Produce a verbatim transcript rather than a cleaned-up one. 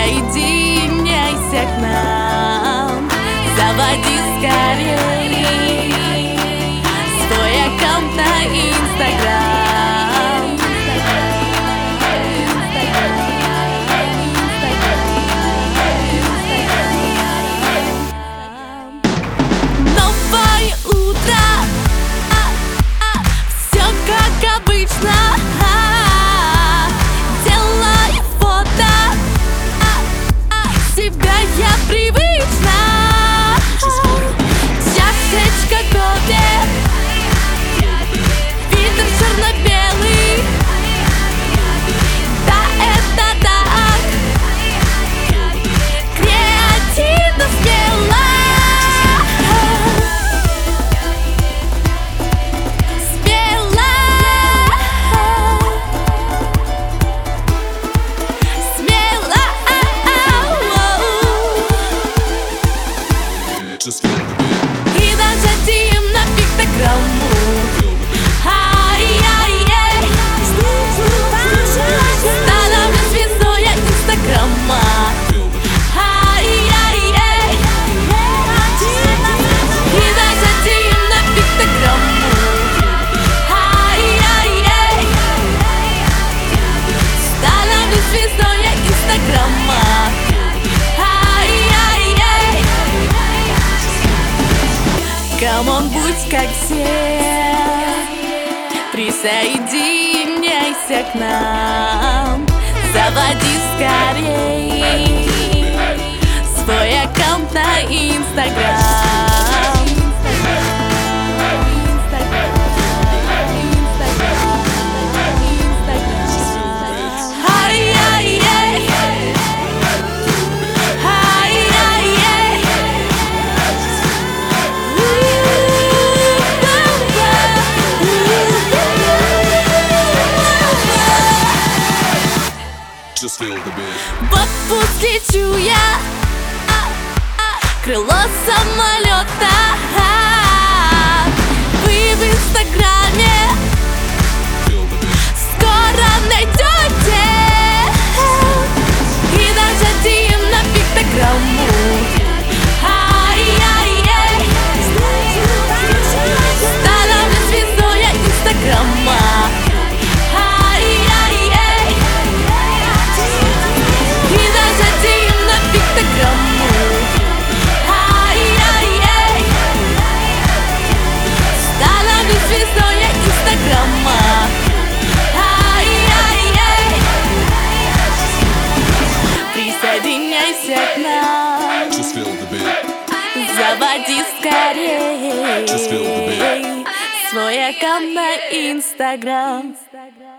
Присоединяйся к нам, заводи скорей свой аккаунт на Инстаграм. Новое утро, все как обычно. Делаю фото, себя я привычна. Чашечка кофе, фильтр черно-белый. Да, это так, креативно, смело. Смело, смело. И нажатием на пиктограмму. Ай-яй-яй, становлюсь звездой Инстаграма. Ай-яй-яй, и нажатием на пиктограмму. Ай-яй-яй, становлюсь звездой Инстаграма. Ай-яй-яй, камон, будь как все, присоединяйся к нам, заводи скорей свой аккаунт на Инстаграм. Ай-яй-яй, ай-яй-яй. В отпуск лечу я, крыло самолета. Вы в Инстаграме скоро найдете. И нажатием на пиктограмму. Ай-яй-яй, становлюсь звездой Инстаграма. Ай-яй-яй, и нажатием на пиктограмму. Ай-яй-яй, становлюсь звездой Инстаграма. Ай-яй-яй, присоединяйся к нам, заводи скорей свой аккаунт на Инстаграм.